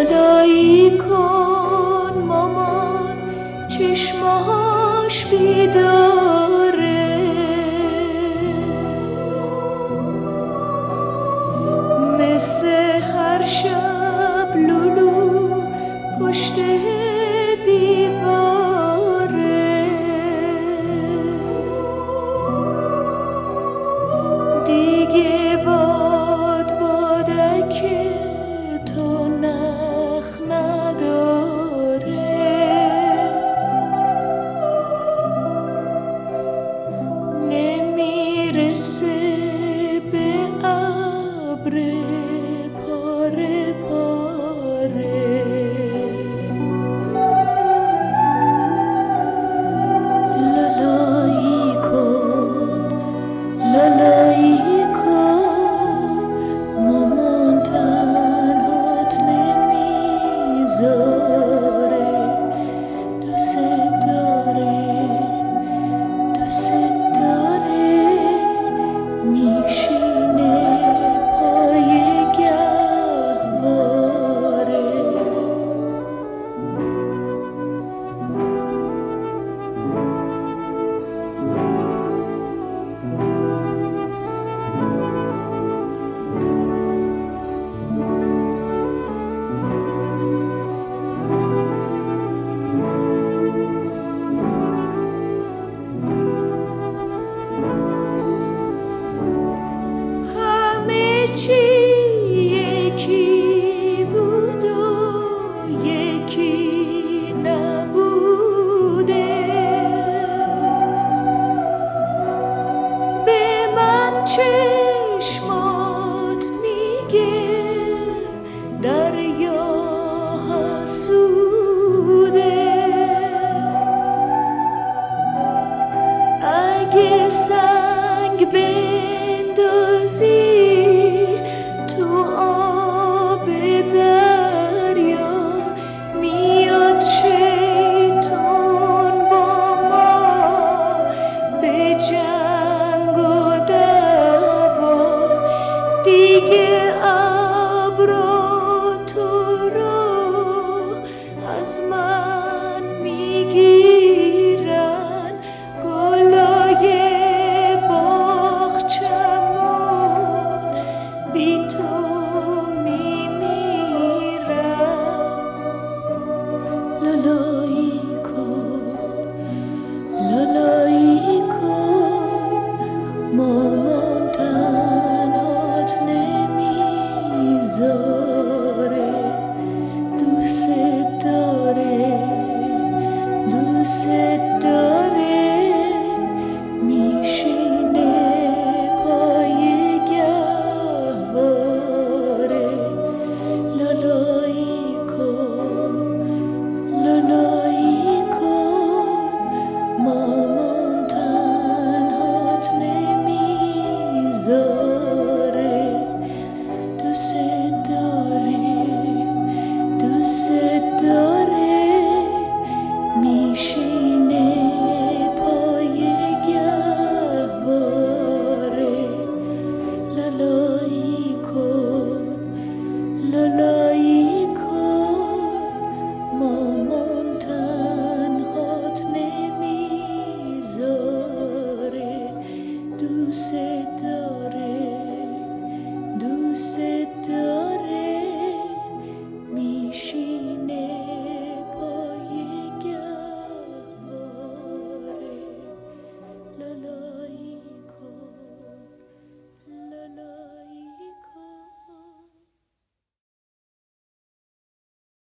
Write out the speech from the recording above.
لالایی کن مامان چشماش بیداره، مثل هر شب لولو پشت دیواره، دیگه بادک تو نخ نداره، نمیرسه به ابر پاره پاره. لالایی کن لالایی کن مامان تنهات نمیذاره، دوست داره دوست داره، میشینه پای گهواره. همه چی یکی بود و یکی نبوده، به من چشمات میگه دریا حسوده، اگه سنگ بندازی تو آب دریا، میاد شیطون با ما به جنگ و دعوا، دیگه ابرا تو رو از من میگیرن، گلای باغچمون بی تو میمیرن. لالایی کن لالایی کن مامان تنهات نمیذاره، دوست داره